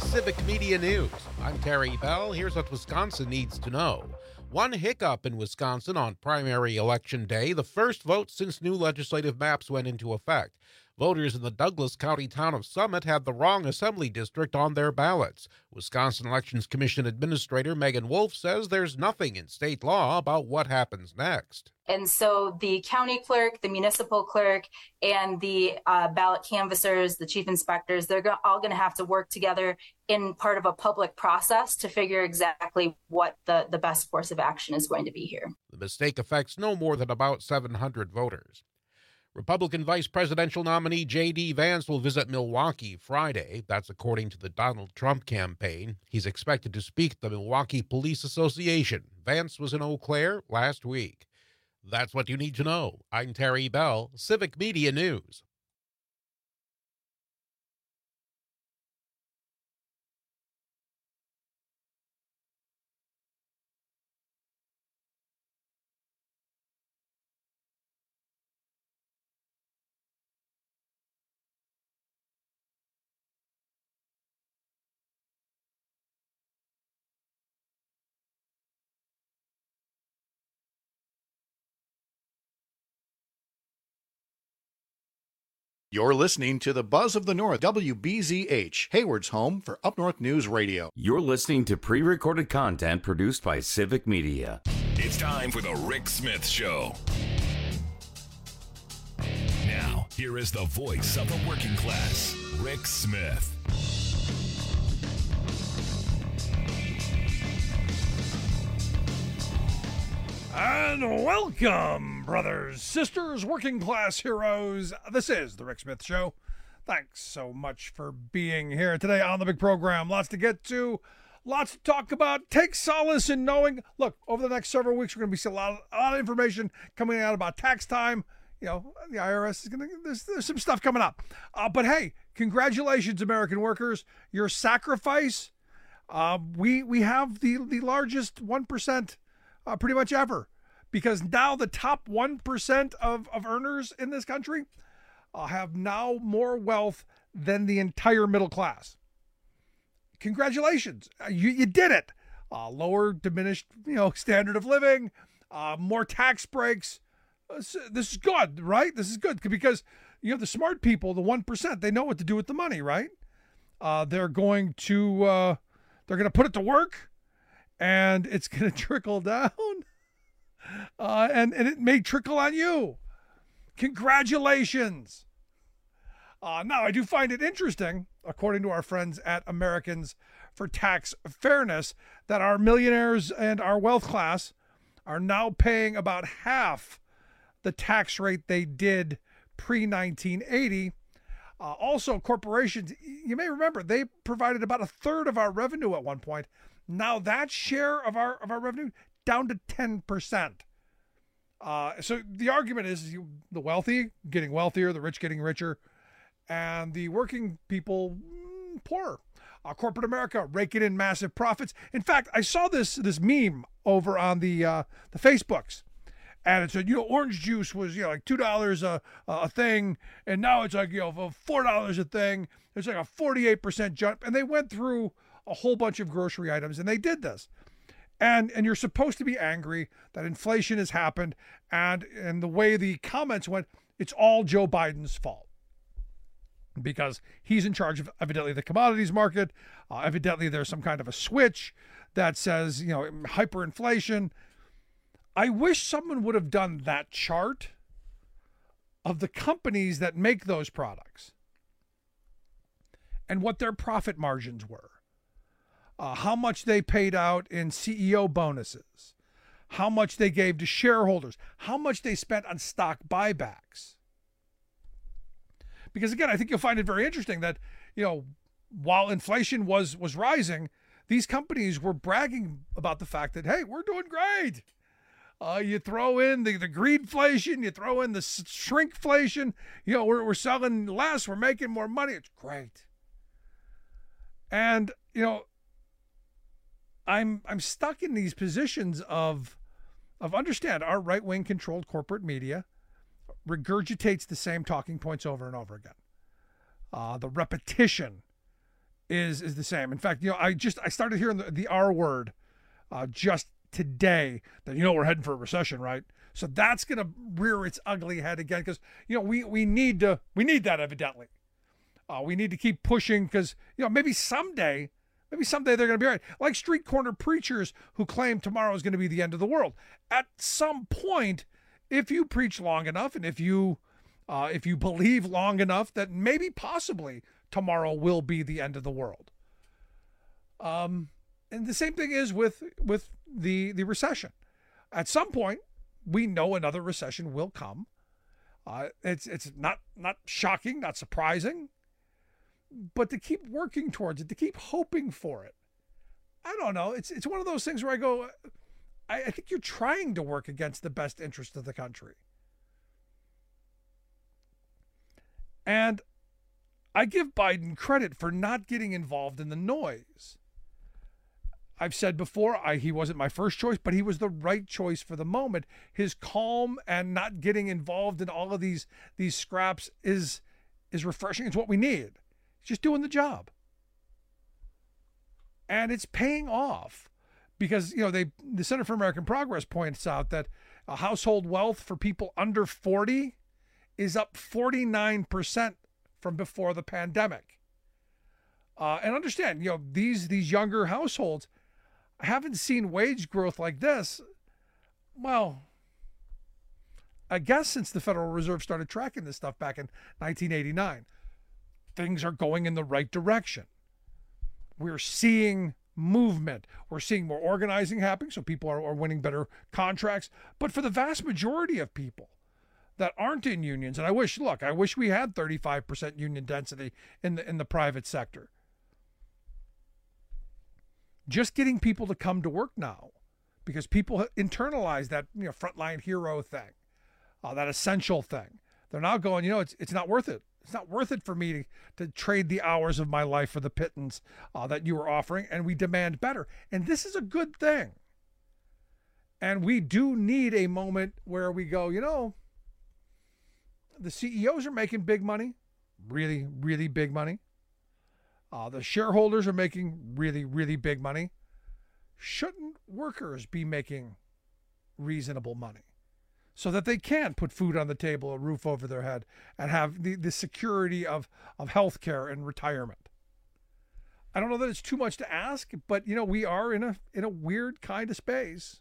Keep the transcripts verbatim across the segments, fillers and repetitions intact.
Civic Media News. I'm Terry Bell. Here's what Wisconsin needs to know. One hiccup in Wisconsin on primary election day, the first vote since new legislative maps went into effect. Voters in the Douglas County town of Summit had the wrong assembly district on their ballots. Wisconsin Elections Commission Administrator Megan Wolf says there's nothing in state law about what happens next. And so the county clerk, the municipal clerk, and the uh, ballot canvassers, the chief inspectors, they're go- all going to have to work together in part of a public process to figure exactly what the, the best course of action is going to be here. The mistake affects no more than about seven hundred voters. Republican vice presidential nominee J D. Vance will visit Milwaukee Friday. That's according to the Donald Trump campaign. He's expected to speak at the Milwaukee Police Association. Vance was in Eau Claire last week. That's what you need to know. I'm Terry Bell, Civic Media News. You're listening to the Buzz of the North, W B Z H, Hayward's home for Up North News Radio. You're listening to pre-recorded content produced by Civic Media. It's time for the Rick Smith Show. Now, here is the voice of the working class, Rick Smith. And welcome, brothers, sisters, working class heroes. This is the Rick Smith Show. Thanks so much for being here today on the big program. Lots to get to, lots to talk about. Take solace in knowing, look, over the next several weeks, we're going to be seeing a lot, of, a lot of information coming out about tax time. You know, the I R S is going to, there's, there's some stuff coming up. Uh, but hey, congratulations, American workers. Your sacrifice, uh, we we have the, the largest one percent Uh, pretty much ever, because now the top one percent of, of earners in this country uh, have now more wealth than the entire middle class. Congratulations. Uh, you, you did it. Uh, lower diminished, you know, standard of living, uh, more tax breaks. Uh, this is good, right? This is good because, you know, the smart people, the one percent, they know what to do with the money, right? Uh, they're going to, uh, they're going to put it to work. And it's going to trickle down, uh, and, and it may trickle on you. Congratulations. Uh, now, I do find it interesting, according to our friends at Americans for Tax Fairness, that our millionaires and our wealth class are now paying about half the tax rate they did pre nineteen eighty. Uh, also, corporations, you may remember, they provided about a third of our revenue at one point. Now that share of our of our revenue down to ten percent. Uh, so the argument is you, the wealthy getting wealthier, the rich getting richer, and the working people mm, poorer. Uh, corporate America raking in massive profits. In fact, I saw this this meme over on the uh, the Facebooks, and it said, you know, orange juice was, you know, like two dollars a a thing, and now it's like, you know, four dollars a thing. It's like a forty-eight percent jump, and they went through a whole bunch of grocery items, and they did this. And and you're supposed to be angry that inflation has happened, and and the way the comments went, it's all Joe Biden's fault because he's in charge of evidently the commodities market. Uh, evidently, there's some kind of a switch that says, you know, hyperinflation. I wish someone would have done that chart of the companies that make those products and what their profit margins were. Uh, how much they paid out in C E O bonuses, how much they gave to shareholders, how much they spent on stock buybacks. Because again, I think you'll find it very interesting that, you know, while inflation was was rising, these companies were bragging about the fact that, hey, we're doing great. Uh, you throw in the, the greedflation, you throw in the shrinkflation, you know, we're, we're selling less, we're making more money. It's great. And, you know, I'm I'm stuck in these positions of of understand our right-wing controlled corporate media regurgitates the same talking points over and over again. Uh, the repetition is is the same. In fact, you know, I just I started hearing the, the R word uh, just today. That you know we're heading for a recession, right? So that's going to rear its ugly head again because you know we we need to we need that evidently. Uh, we need to keep pushing because you know maybe someday. Maybe someday they're going to be right. Like street corner preachers who claim tomorrow is going to be the end of the world. At some point, if you preach long enough and if you uh, if you believe long enough that maybe possibly tomorrow will be the end of the world. Um, and the same thing is with with the, the recession. At some point, we know another recession will come. Uh, it's it's not not shocking, not surprising. But to keep working towards it, to keep hoping for it, I don't know. It's it's one of those things where I go, I, I think you're trying to work against the best interest of the country. And I give Biden credit for not getting involved in the noise. I've said before, I, he wasn't my first choice, but he was the right choice for the moment. His calm and not getting involved in all of these these scraps is is refreshing. It's what we need. Just doing the job. And it's paying off because, you know, they the Center for American Progress points out that a household wealth for people under forty is up forty-nine percent from before the pandemic. Uh, and understand, you know, these these younger households haven't seen wage growth like this. Well, I guess since the Federal Reserve started tracking this stuff back in nineteen eighty-nine. Things are going in the right direction. We're seeing movement. We're seeing more organizing happening, so people are, are winning better contracts. But for the vast majority of people that aren't in unions, and I wish, look, I wish we had thirty-five percent union density in the in the private sector. Just getting people to come to work now, because people internalize that you know frontline hero thing, uh, that essential thing. They're now going, you know, it's it's not worth it. It's not worth it for me to, to trade the hours of my life for the pittance uh, that you were offering, and we demand better. And this is a good thing. And we do need a moment where we go, you know, the C E Os are making big money, really, really big money. Uh, the shareholders are making really, really big money. Shouldn't workers be making reasonable money? So that they can put food on the table, a roof over their head, and have the, the security of, of health care and retirement. I don't know that it's too much to ask, but you know, we are in a in a weird kind of space.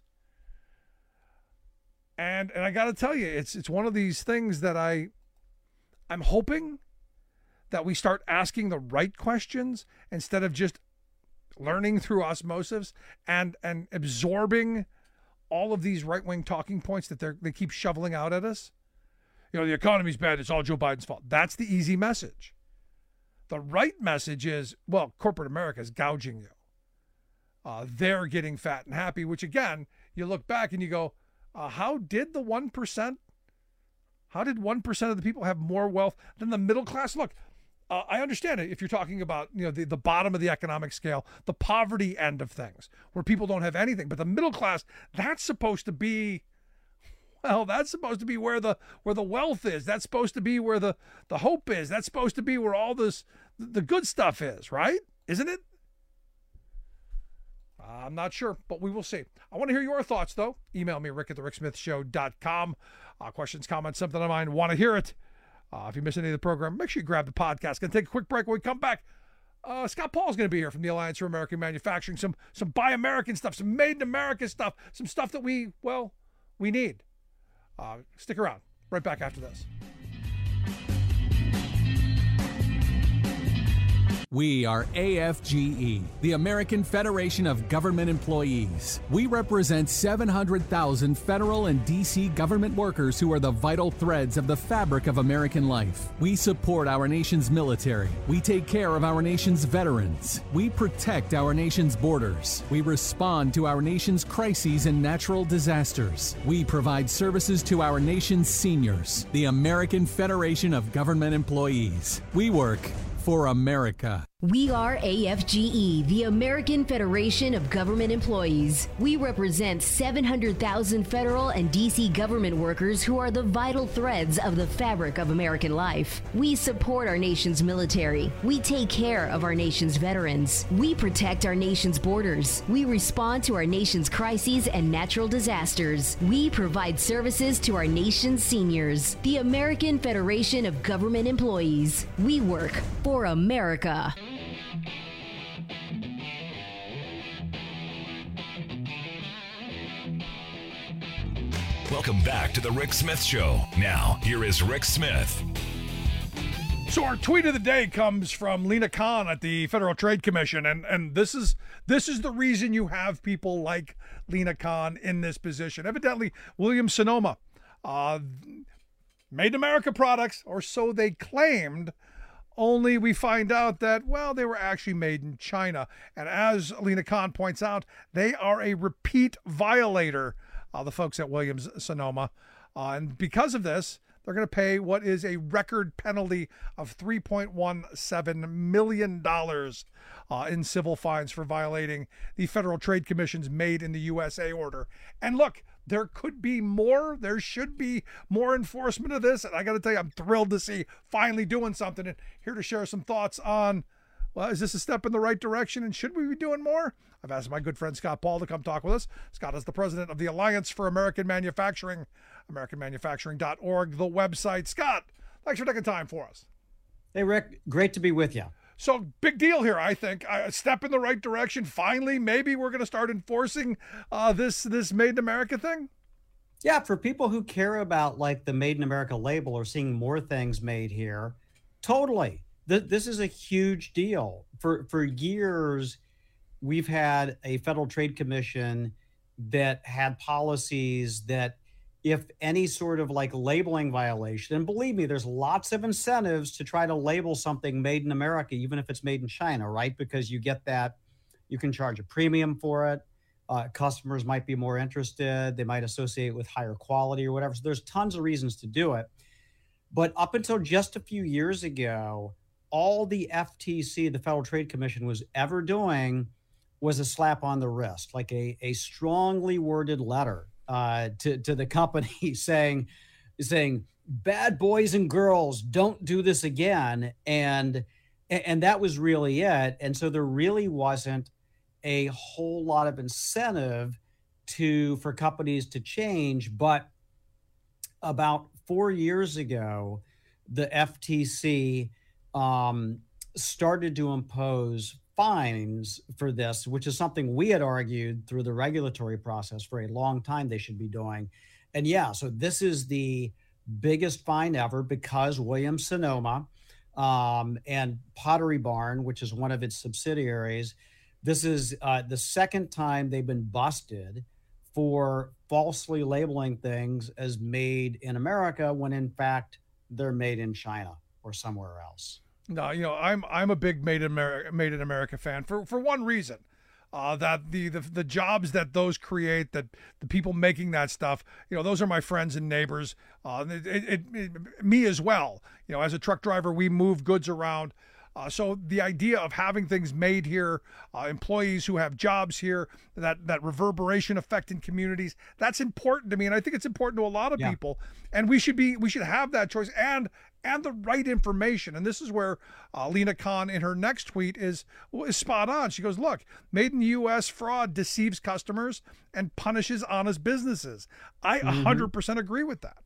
And and I gotta tell you, it's it's one of these things that I I'm hoping that we start asking the right questions instead of just learning through osmosis and and absorbing all of these right-wing talking points that they they keep shoveling out at us. You know, the economy's bad. It's all Joe Biden's fault. That's the easy message. The right message is, well, corporate America is gouging you. Uh, they're getting fat and happy, which again, you look back and you go, uh, how did the one percent, how did one percent of the people have more wealth than the middle class? Look, Uh, I understand it if you're talking about, you know, the, the bottom of the economic scale, the poverty end of things, where people don't have anything. But the middle class, that's supposed to be, well, that's supposed to be where the where the wealth is. That's supposed to be where the, the hope is. That's supposed to be where all this, the good stuff is, right? Isn't it? I'm not sure, but we will see. I want to hear your thoughts, though. Email me, rick at the rick smith show dot com. Uh, questions, comments, something on mind. Want to hear it. Uh, if you miss any of the program, make sure you grab the podcast. Going to take a quick break. When we come back, uh, Scott Paul's going to be here from the Alliance for American Manufacturing. Some some Buy American stuff, some Made in America stuff, some stuff that we, well, we need. Uh, stick around. Right back after this. We are A F G E, the American Federation of Government Employees. We represent seven hundred thousand federal and D C government workers who are the vital threads of the fabric of American life. We support our nation's military. We take care of our nation's veterans. We protect our nation's borders. We respond to our nation's crises and natural disasters. We provide services to our nation's seniors. The American Federation of Government Employees. We work for America. We are A F G E, the American Federation of Government Employees. We represent seven hundred thousand federal and D C government workers who are the vital threads of the fabric of American life. We support our nation's military. We take care of our nation's veterans. We protect our nation's borders. We respond to our nation's crises and natural disasters. We provide services to our nation's seniors. The American Federation of Government Employees. We work for America. Welcome back to the Rick Smith Show. Now, here is Rick Smith. So our tweet of the day comes from Lena Khan at the Federal Trade Commission, and and this is this is the reason you have people like Lena Khan in this position. Evidently, Williams Sonoma uh, made America products, or so they claimed. Only we find out that, well, they were actually made in China. And as Lena Khan points out, they are a repeat violator, uh, the folks at Williams Sonoma. Uh, and because of this, they're going to pay what is a record penalty of three point one seven million dollars uh, in civil fines for violating the Federal Trade Commission's Made in the U S A order. And look, there could be more. There should be more enforcement of this. And I got to tell you, I'm thrilled to see finally doing something. And here to share some thoughts on, well, is this a step in the right direction? And should we be doing more? I've asked my good friend Scott Paul to come talk with us. Scott is the president of the Alliance for American Manufacturing, american manufacturing dot org, the website. Scott, thanks for taking time for us. Hey, Rick, great to be with you. So big deal here, I think. A step in the right direction. Finally, maybe we're going to start enforcing uh, this this Made in America thing. Yeah, for people who care about like the Made in America label or seeing more things made here, totally. Th- this is a huge deal. For for years, we've had a Federal Trade Commission that had policies that if any sort of like labeling violation, and believe me, there's lots of incentives to try to label something made in America, even if it's made in China, right? Because you get that, you can charge a premium for it. Uh, customers might be more interested. They might associate with higher quality or whatever. So there's tons of reasons to do it. But up until just a few years ago, all the F T C, the Federal Trade Commission, was ever doing was a slap on the wrist, like a, a strongly worded letter uh, to, to the company saying, saying, bad boys and girls, don't do this again. And, and that was really it. And so there really wasn't a whole lot of incentive to, for companies to change. But about four years ago, the F T C um, started to impose fines for this, which is something we had argued through the regulatory process for a long time they should be doing. And yeah, so this is the biggest fine ever because Williams Sonoma um, and Pottery Barn, which is one of its subsidiaries, this is uh, the second time they've been busted for falsely labeling things as made in America when in fact they're made in China or somewhere else. No, you know, I'm I'm a big Made in America, Made in America fan for, for one reason, uh, that the, the the jobs that those create, that the people making that stuff, you know, those are my friends and neighbors, uh, it, it, it, me as well. You know, as a truck driver, we move goods around. Uh, so the idea of having things made here, uh, employees who have jobs here, that that reverberation effect in communities, that's important to me, and I think it's important to a lot of yeah. people. And we should be we should have that choice and and the right information. And this is where uh, Lena Khan in her next tweet is is spot on. She goes, "Look, made in the U S fraud deceives customers and punishes honest businesses." I mm-hmm. one hundred percent agree with that.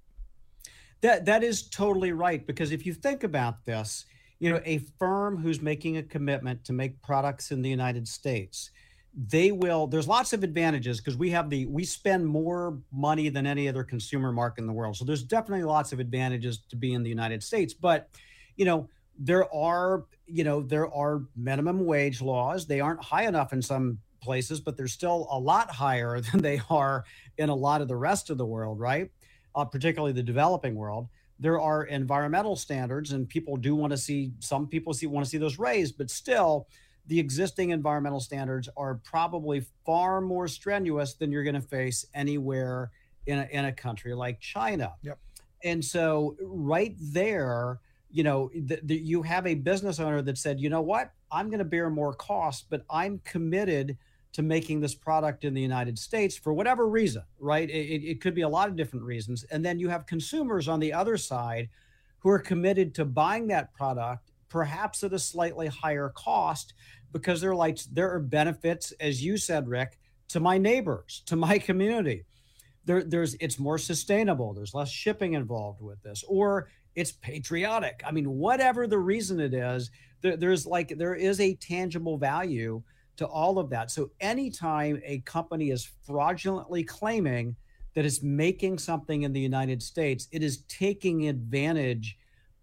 That that is totally right, because if you think about this, you know, a firm who's making a commitment to make products in the United States, they will, there's lots of advantages because we have the, we spend more money than any other consumer market in the world. So there's definitely lots of advantages to be in the United States. But, you know, there are, you know, there are minimum wage laws. They aren't high enough in some places, but they're still a lot higher than they are in a lot of the rest of the world, right? Uh, particularly the developing world. There are environmental standards, and people do want to see, some people see want to see those raised, but still the existing environmental standards are probably far more strenuous than you're going to face anywhere in a, in a country like China. Yep. And so right there, you know, the, the, you have a business owner that said, you know what, I'm going to bear more cost, but I'm committed to making this product in the United States for whatever reason, right? It, it could be a lot of different reasons. And then you have consumers on the other side who are committed to buying that product, perhaps at a slightly higher cost, because they're like, there are benefits, as you said, Rick, to my neighbors, to my community. There, there's, it's more sustainable. There's less shipping involved with this, or it's patriotic. I mean, whatever the reason it is, there, there's like, there is a tangible value to all of that. So anytime a company is fraudulently claiming that it's making something in the United States, it is taking advantage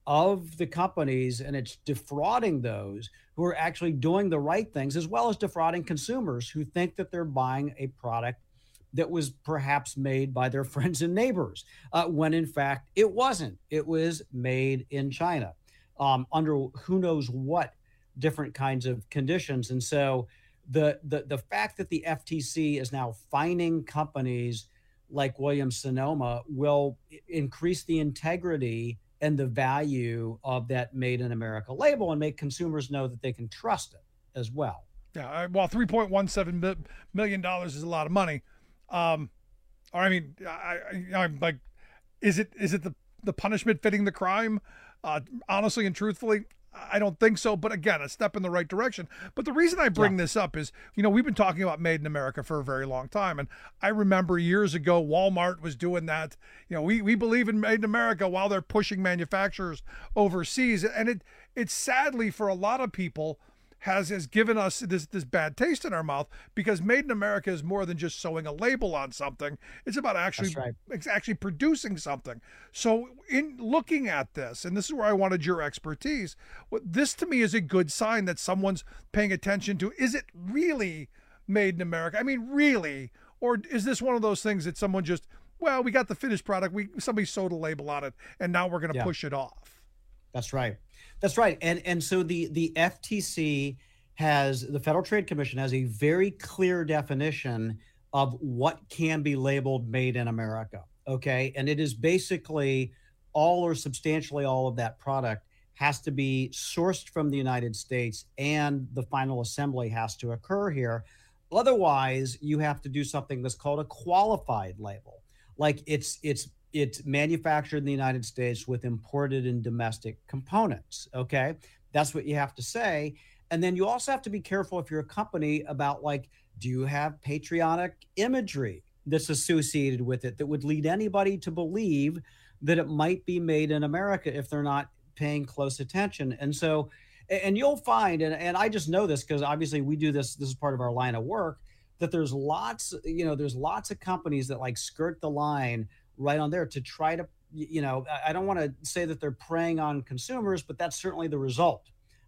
of the companies, and it's defrauding those who are actually doing the right things, as well as defrauding consumers who think that they're buying a product that was perhaps made by their friends and neighbors, uh, when in fact it wasn't. It was made in China um, under who knows what different kinds of conditions. And so the, the, the fact that the F T C is now fining companies like Williams-Sonoma will increase the integrity and the value of that Made in America label and make consumers know that they can trust it as well. Yeah, well, three point one seven million dollars is a lot of money. Um, or I mean, I, I, I'm like, is it is it the, the punishment fitting the crime? Uh, honestly and truthfully, I don't think so. But again, a step in the right direction. But the reason I bring yeah. this up is, you know, we've been talking about Made in America for a very long time. And I remember years ago, Walmart was doing that. You know, we, we believe in Made in America while they're pushing manufacturers overseas. And it it's sadly for a lot of people has has given us this this bad taste in our mouth, because Made in America is more than just sewing a label on something. It's about actually right. it's actually producing something. So in looking at this, and this is where I wanted your expertise, this to me is a good sign that someone's paying attention to, is it really Made in America? I mean, really? Or is this one of those things that someone just, well, we got the finished product, we somebody sewed a label on it, and now we're going to yeah. push it off? That's right. That's right. And and so the, the F T C has, the Federal Trade Commission has a very clear definition of what can be labeled Made in America. Okay. And it is basically all or substantially all of that product has to be sourced from the United States, and the final assembly has to occur here. Otherwise, you have to do something that's called a qualified label. Like it's it's It's manufactured in the United States with imported and domestic components. Okay. That's what you have to say. And then you also have to be careful if you're a company about, like, do you have patriotic imagery that's associated with it that would lead anybody to believe that it might be made in America if they're not paying close attention? And so, and you'll find, and, and I just know this because obviously we do this, this is part of our line of work, that there's lots, you know, there's lots of companies that like skirt the line right on there to try to, you know, I don't want to say that they're preying on consumers, but that's certainly the result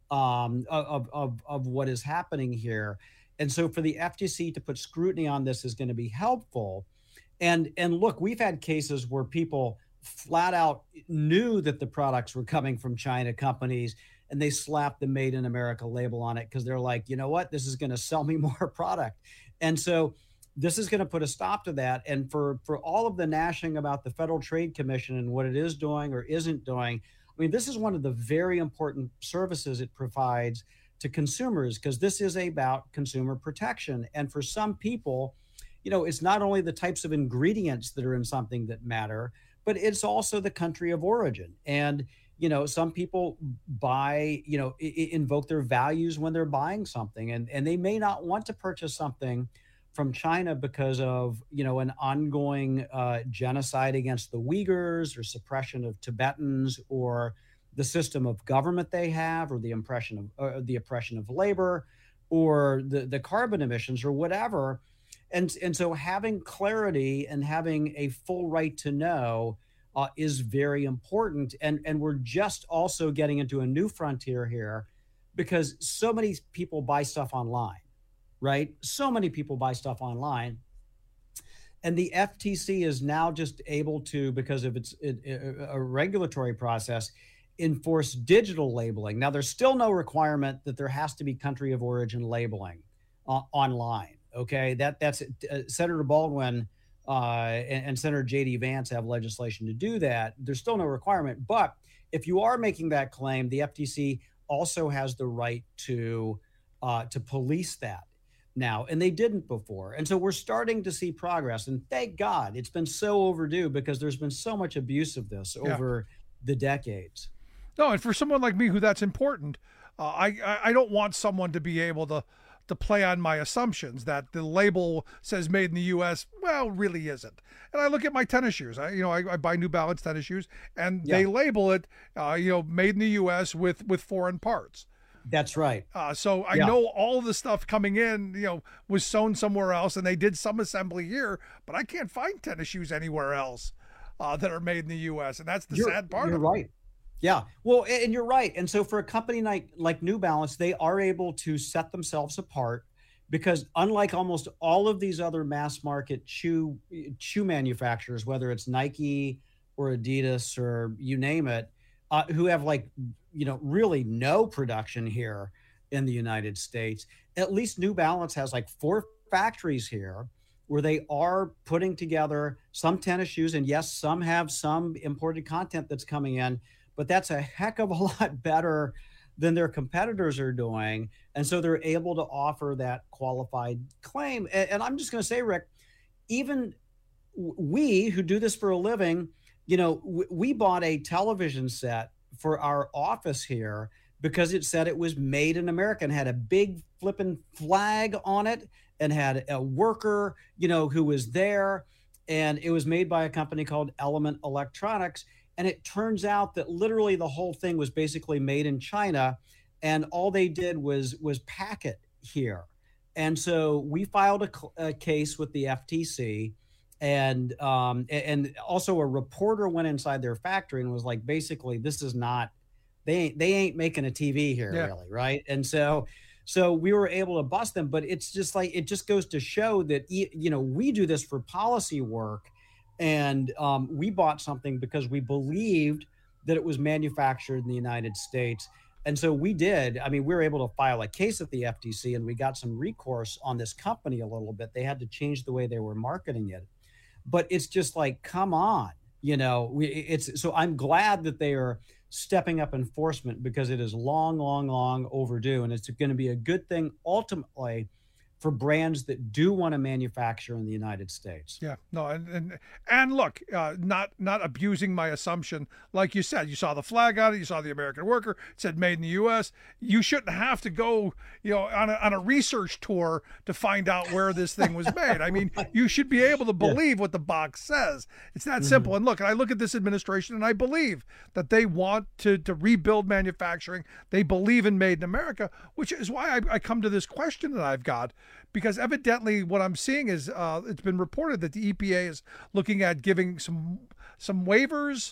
um, of, of, of what is happening here. And so for the F T C to put scrutiny on this is going to be helpful. And, and look, we've had cases where people flat out knew that the products were coming from China companies, and they slapped the Made in America label on it because they're like, you know what, this is going to sell me more product. And so this is going to put a stop to that. And for, for all of the gnashing about the Federal Trade Commission and what it is doing or isn't doing, I mean, this is one of the very important services it provides to consumers, because this is about consumer protection. And for some people, you know, it's not only the types of ingredients that are in something that matter, but it's also the country of origin. And, you know, some people buy, you know, I- invoke their values when they're buying something, and, and they may not want to purchase something from China because of, you know, an ongoing uh, genocide against the Uyghurs, or suppression of Tibetans, or the system of government they have, or the impression of uh, the oppression of labor, or the, the carbon emissions, or whatever. And, and so having clarity and having a full right to know uh, is very important. And, and we're just also getting into a new frontier here, because so many people buy stuff online. Right? So many people buy stuff online, and the F T C is now just able to, because of its it, it, a regulatory process, enforce digital labeling. Now, there's still no requirement that there has to be country of origin labeling uh, online. Okay, that that's uh, Senator Baldwin uh, and, and Senator J D Vance have legislation to do that. There's still no requirement, but if you are making that claim, the F T C also has the right to uh, to police that now, and they didn't before. And so we're starting to see progress, and thank God. It's been so overdue because there's been so much abuse of this Yeah. over the decades. No, and for someone like me who that's important, uh, I, I I don't want someone to be able to to play on my assumptions that the label says made in the U S well, really isn't. And I look at my tennis shoes. I you know I, I buy New Balance tennis shoes, and Yeah. they label it uh, you know made in the U S with with foreign parts. That's right. Uh, so I Yeah. know all the stuff coming in, you know, was sewn somewhere else, and they did some assembly here, but I can't find tennis shoes anywhere else uh, that are made in the U S, and that's the You're, sad part you're of it. right. Yeah. Well, a- and you're right. And so for a company like, like New Balance, they are able to set themselves apart because unlike almost all of these other mass market shoe shoe manufacturers, whether it's Nike or Adidas or you name it, uh, who have like, you know, really no production here in the United States, at least New Balance has like four factories here where they are putting together some tennis shoes. And yes, some have some imported content that's coming in, but that's a heck of a lot better than their competitors are doing. And so they're able to offer that qualified claim. And, and I'm just going to say, Rick, even w- we who do this for a living, you know, w- we bought a television set for our office here because it said it was made in America and had a big flipping flag on it and had a worker, you know, who was there. And it was made by a company called Element Electronics. And it turns out that literally the whole thing was basically made in China, and all they did was was pack it here. And so we filed a, cl- a case with the F T C, and um, a- and also a reporter went inside their factory and was like, basically, this is not they ain't they ain't making a T V here, Yeah. really, right? And so. So we were able to bust them, but it's just like it just goes to show that e- you know we do this for policy work. And um, we bought something because we believed that it was manufactured in the United States. And so we did. I mean, we were able to file a case at the F T C and we got some recourse on this company a little bit. They had to change the way they were marketing it. But it's just like, come on, you know, we, it's so I'm glad that they are stepping up enforcement because it is long, long, long overdue. And it's going to be a good thing ultimately for brands that do want to manufacture in the United States. Yeah, no, and and, and look, uh, not not abusing my assumption. Like you said, you saw the flag on it, you saw the American worker, it said made in the U S. You shouldn't have to go, you know, on a, on a research tour to find out where this thing was made. I mean, you should be able to believe what the box says. It's that simple. And look, and I look at this administration and I believe that they want to, to rebuild manufacturing. They believe in made in America, which is why I, I come to this question that I've got. Because evidently what I'm seeing is uh, it's been reported that the E P A is looking at giving some some waivers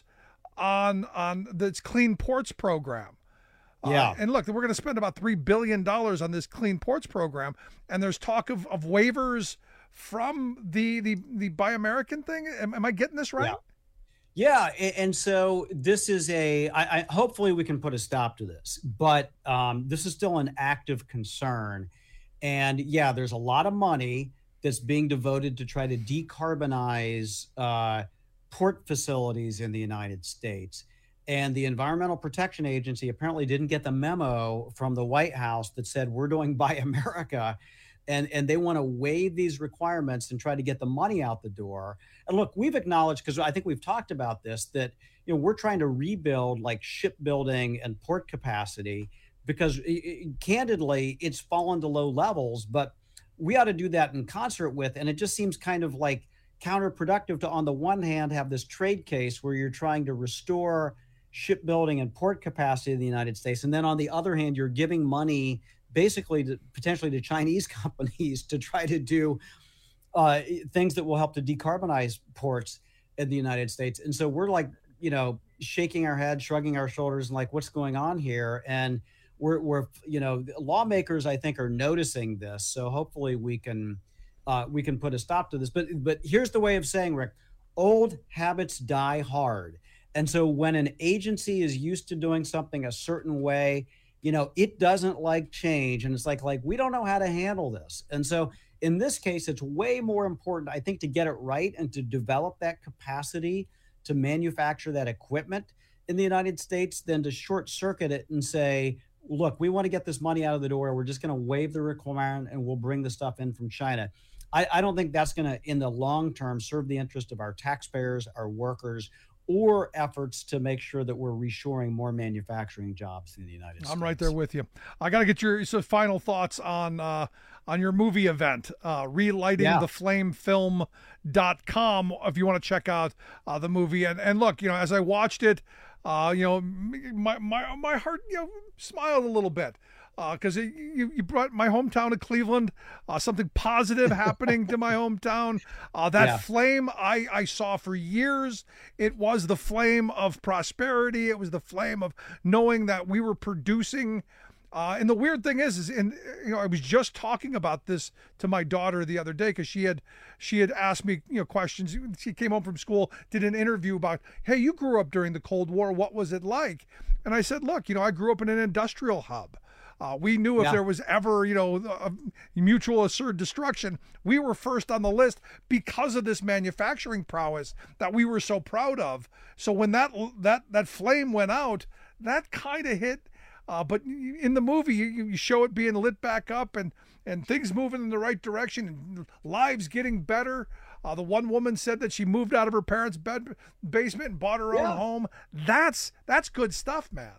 on on the Clean Ports program. Yeah. Uh, and look, we're going to spend about three billion dollars on this Clean Ports program. And there's talk of, of waivers from the, the, the Buy American thing. Am, am I getting this right? Yeah. Yeah, a- and so this is a. I, I hopefully we can put a stop to this, but um, this is still an active concern. And yeah, there's a lot of money that's being devoted to try to decarbonize uh, port facilities in the United States. And the Environmental Protection Agency apparently didn't get the memo from the White House that said we're doing Buy America. And, and they want to waive these requirements and try to get the money out the door. And look, we've acknowledged, because I think we've talked about this, that you know we're trying to rebuild like shipbuilding and port capacity because it, it, candidly, it's fallen to low levels, but we ought to do that in concert with. And it just seems kind of like counterproductive to, on the one hand, have this trade case where you're trying to restore shipbuilding and port capacity in the United States. And then on the other hand, you're giving money basically to, potentially to Chinese companies to try to do uh, things that will help to decarbonize ports in the United States. And so we're like, you know, shaking our head, shrugging our shoulders and like, what's going on here? And We're, we're, you know, lawmakers, I think, are noticing this. So hopefully we can, uh, we can put a stop to this. But, but here's the way of saying, Rick, old habits die hard. And so when an agency is used to doing something a certain way, you know, it doesn't like change. And it's like, like, we don't know how to handle this. And so in this case, it's way more important, I think, to get it right and to develop that capacity to manufacture that equipment in the United States than to short circuit it and say, look, we want to get this money out of the door. We're just going to waive the requirement and we'll bring the stuff in from China. I, I don't think that's going to, in the long term, serve the interest of our taxpayers, our workers, or efforts to make sure that we're reshoring more manufacturing jobs in the United States. I'm right there with you. I got to get your so final thoughts on uh, on your movie event, uh, relighting Yeah. the flame film dot com, if you want to check out uh, the movie. And, and look, you know, as I watched it, uh, you know, my, my, my heart, you know, smiled a little bit. Because uh, you, you brought my hometown of Cleveland, uh, something positive happening to my hometown. Uh, that Yeah. flame I, I saw for years. It was the flame of prosperity. It was the flame of knowing that we were producing. Uh, and the weird thing is, is in, you know, I was just talking about this to my daughter the other day because she had she had asked me, you know, questions. She came home from school, did an interview about, hey, you grew up during the Cold War. What was it like? And I said, look, you know, I grew up in an industrial hub. Uh, we knew if Yeah. there was ever, you know, a mutual assured destruction, we were first on the list because of this manufacturing prowess that we were so proud of. So when that that that flame went out, that kind of hit. Uh, but in the movie, you, you show it being lit back up and and things moving in the right direction and lives getting better. Uh, the one woman said that she moved out of her parents' bed basement and bought her Yeah. own home. That's that's good stuff, man.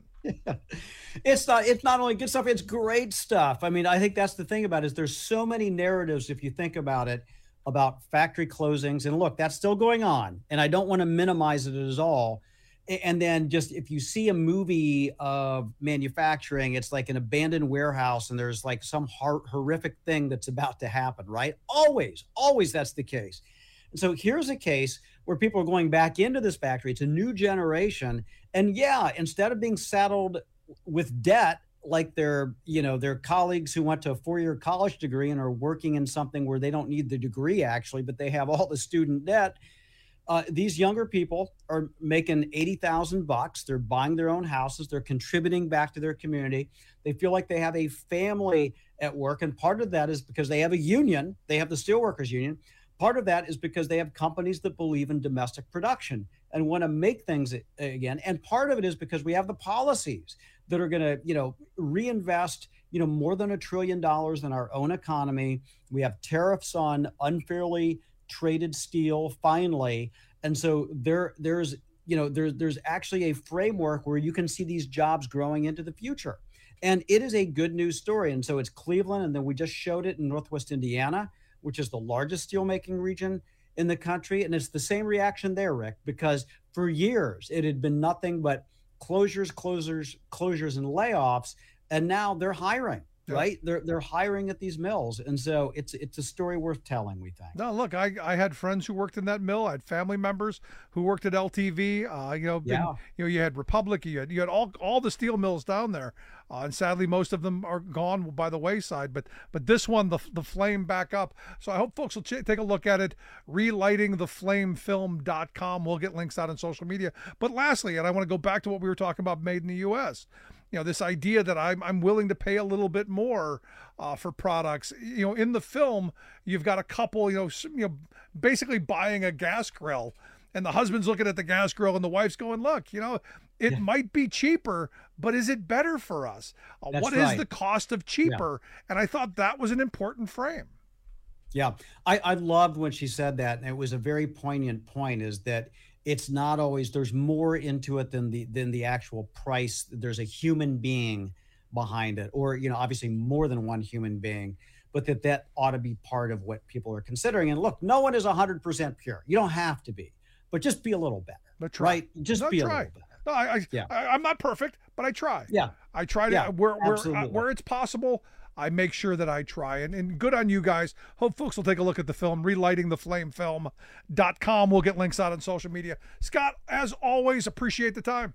It's not it's not only good stuff, it's great stuff. I mean, I think that's the thing about it, is there's so many narratives, if you think about it, about factory closings. And look, that's still going on. And I don't want to minimize it at all. A- And then just if you see a movie of manufacturing, it's like an abandoned warehouse and there's like some hor- horrific thing that's about to happen, right? Always, always that's the case. And so here's a case where people are going back into this factory. It's a new generation. And yeah, instead of being saddled with debt like their, you know, their colleagues who went to a four-year college degree and are working in something where they don't need the degree actually, but they have all the student debt. Uh, these younger people are making eighty thousand bucks. They're buying their own houses. They're contributing back to their community. They feel like they have a family at work. And part of that is because they have a union. They have the steelworkers union. Part of that is because they have companies that believe in domestic production and want to make things again. And part of it is because we have the policies that are going to, you know, reinvest, you know, more than a trillion dollars in our own economy. We have tariffs on unfairly traded steel finally. And so there, there's, you know, there, there's actually a framework where you can see these jobs growing into the future. And it is a good news story. And so it's Cleveland. And then we just showed it in Northwest Indiana, which is the largest steelmaking region in the country. And it's the same reaction there, Rick, because for years it had been nothing but closures, closures, closures, and layoffs. And now they're hiring. Yeah. Right. They're they're hiring at these mills. And so it's it's a story worth telling, we think. No, look, I, I had friends who worked in that mill. I had family members who worked at L T V. Uh, you know, Yeah. and, you know, you had Republic, you had you had all all the steel mills down there, uh, and sadly most of them are gone by the wayside. But but this one, the the flame back up. So I hope folks will ch- take a look at it. relighting the flame film dot com. We'll get links out on social media. But lastly, and I want to go back to what we were talking about, made in the U S. You know, this idea that I'm I'm willing to pay a little bit more uh, for products. You know, in the film, you've got a couple, you know, s- you know, basically buying a gas grill, and the husband's looking at the gas grill, and the wife's going, "Look, you know, it Yeah. might be cheaper, but is it better for us? Uh, That's what is right. the cost of cheaper?" And I thought that was an important frame. Yeah, I, I loved when she said that, and it was a very poignant point, is that it's not always, there's more into it than the than the actual price. There's a human being behind it, or, you know, obviously more than one human being, but that that ought to be part of what people are considering. And look, no one is one hundred percent pure. You don't have to be, but just be a little better, But try. right? Just No, be try. a little better. No, I, I, Yeah. I I'm not perfect, but I try. Yeah. I try to Yeah, where where uh, absolutely. where it's possible. I make sure that I try, and, and good on you guys. Hope folks will take a look at the film, relighting the flame film dot com. We'll get links out on social media. Scott, as always, appreciate the time.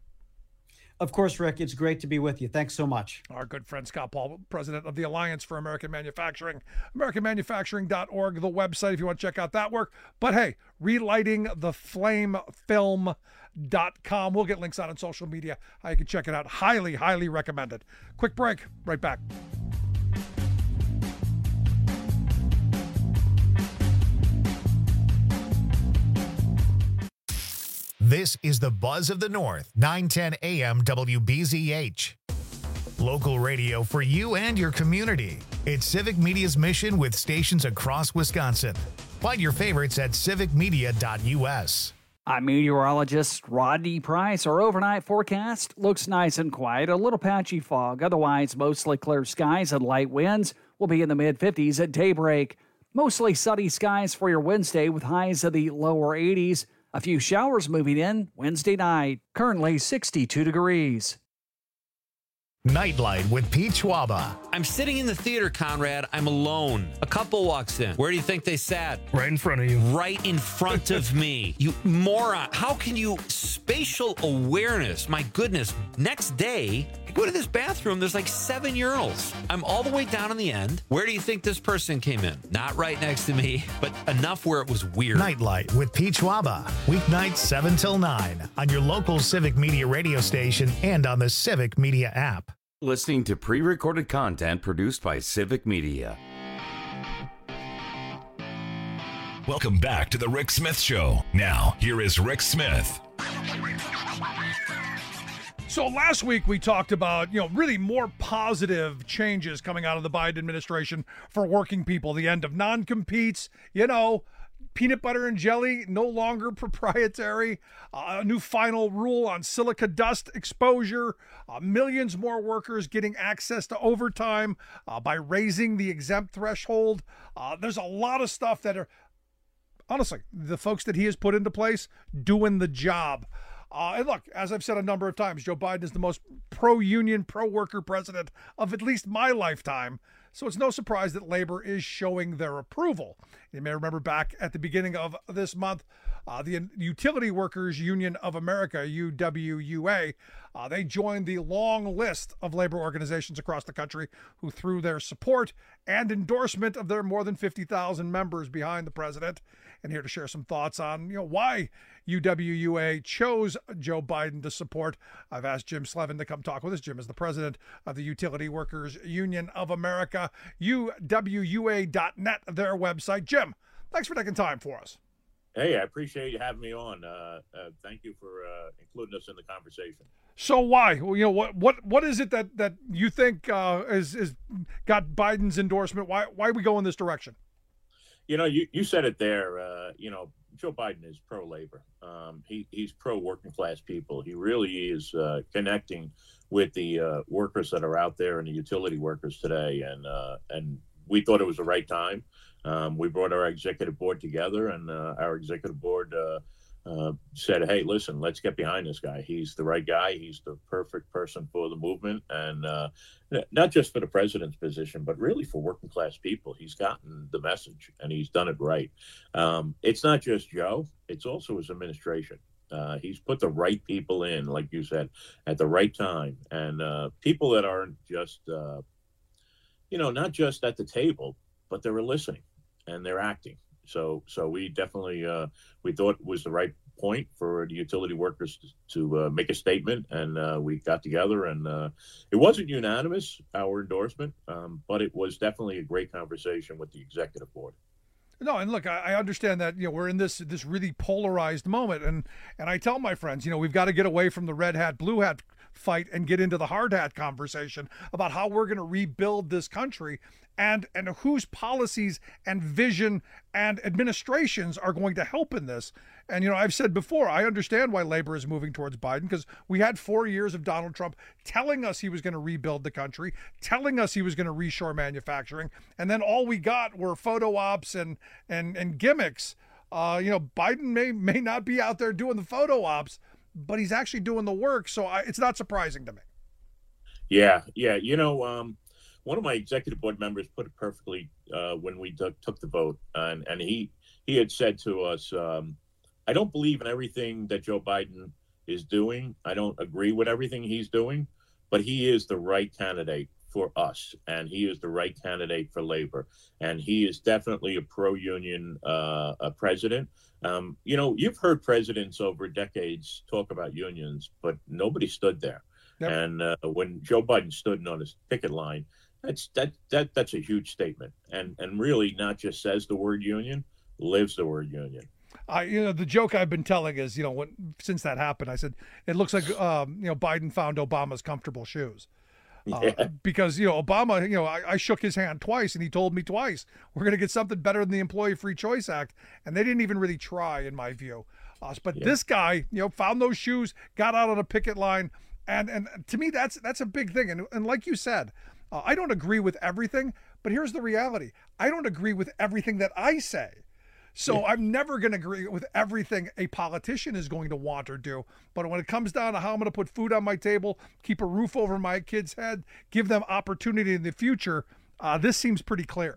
Of course, Rick, it's great to be with you. Thanks so much. Our good friend Scott Paul, president of the Alliance for American Manufacturing, american manufacturing dot org, the website if you want to check out that work. But hey, relighting the flame film dot com. We'll get links out on social media. How you can check it out. Highly, highly recommended. Quick break. Right back. This is the Buzz of the North, nine ten A M W B Z H. Local radio for you and your community. It's Civic Media's mission with stations across Wisconsin. Find your favorites at civic media dot U S. I'm meteorologist Rodney Price. Our overnight forecast looks nice and quiet. A little patchy fog. Otherwise, mostly clear skies and light winds will be in the mid fifties at daybreak. Mostly sunny skies for your Wednesday with highs in the lower eighties. A few showers moving in Wednesday night. Currently sixty-two degrees. Nightlight with Pete Schwaba. I'm sitting in the theater, Conrad. I'm alone. A couple walks in. Where do you think they sat? Right in front of you. Right in front of me. You moron. How can you... Spatial awareness. My goodness. Next day, I go to this bathroom. There's like seven urinals. I'm all the way down in the end. Where do you think this person came in? Not right next to me, but enough where it was weird. Nightlight with Pete Schwaba. Weeknights seven till nine on your local Civic Media radio station and on the Civic Media app. Listening to pre-recorded content produced by Civic Media. Welcome back to the Rick Smith Show. Now, here is Rick Smith. So last week we talked about, you know, really more positive changes coming out of the Biden administration for working people. The end of non-competes, you know, peanut butter and jelly no longer proprietary, uh, a new final rule on silica dust exposure, uh, millions more workers getting access to overtime uh, by raising the exempt threshold. Uh, there's a lot of stuff that are, honestly, the folks that he has put into place doing the job. Uh, and look, as I've said a number of times, Joe Biden is the most pro-union, pro-worker president of at least my lifetime. So it's no surprise that labor is showing their approval. You may remember back at the beginning of this month, uh, the Utility Workers Union of America, U W U A, uh, they joined the long list of labor organizations across the country who threw their support and endorsement of their more than fifty thousand members behind the president. And here to share some thoughts on, you know, why U W U A chose Joe Biden to support, I've asked Jim Slevin to come talk with us. Jim is the president of the Utility Workers Union of America, U W U A dot net, their website. Jim, thanks for taking time for us. Hey, I appreciate you having me on. Uh, uh, thank you for uh, including us in the conversation. So why? Well, you know, what what what is it that that you think uh, is is got Biden's endorsement? Why why we go in this direction? You know, you, you said it there. Uh, you know, Joe Biden is pro-labor. Um, he, he's pro-working class people. He really is uh, connecting with the uh, workers that are out there and the utility workers today. And uh, and we thought it was the right time. Um, we brought our executive board together, and uh, our executive board uh, uh, said, hey, listen, let's get behind this guy. He's the right guy. He's the perfect person for the movement. And uh, not just for the president's position, but really for working class people. He's gotten the message and he's done it right. Um, it's not just Joe. It's also his administration. Uh, he's put the right people in, like you said, at the right time. And uh, people that aren't just, uh, you know, not just at the table, but they're listening and they're acting. So, so we definitely uh, we thought it was the right point for the utility workers to, to uh, make a statement, and uh, we got together, and uh, it wasn't unanimous, our endorsement, um, but it was definitely a great conversation with the executive board. No, and look, I, I understand that, you know, we're in this this really polarized moment, and and I tell my friends, you know, we've got to get away from the red hat, blue hat fight and get into the hard hat conversation about how we're going to rebuild this country, and and whose policies and vision and administrations are going to help in this. And, you know, I've said before, I understand why labor is moving towards Biden, because we had four years of Donald Trump telling us he was going to rebuild the country, telling us he was going to reshore manufacturing, and then all we got were photo ops and and and gimmicks. Uh, you know, Biden may may not be out there doing the photo ops, but he's actually doing the work. So I, it's not surprising to me. Yeah, yeah. You know, um, one of my executive board members put it perfectly uh, when we took, took the vote. And, and he, he had said to us, um, I don't believe in everything that Joe Biden is doing. I don't agree with everything he's doing, but he is the right candidate for us. And he is the right candidate for labor. And he is definitely a pro-union uh, a president. Um, you know, you've heard presidents over decades talk about unions, but nobody stood there. Yep. And uh, when Joe Biden stood on his picket line, that's that that that's a huge statement, and and really not just says the word union, lives the word union. I, you know, the joke I've been telling is, you know, when since that happened, I said it looks like, um, you know, Biden found Obama's comfortable shoes, uh, yeah. because you know Obama, you know, I, I shook his hand twice, and he told me twice we're going to get something better than the Employee Free Choice Act, and they didn't even really try, in my view. Uh, but yeah. this guy, you know, found those shoes, got out on a picket line, and and to me, that's that's a big thing. And and like you said, uh, I don't agree with everything, but here's the reality: I don't agree with everything that I say. So yeah. I'm never going to agree with everything a politician is going to want or do. But when it comes down to how I'm going to put food on my table, keep a roof over my kid's head, give them opportunity in the future, uh, this seems pretty clear.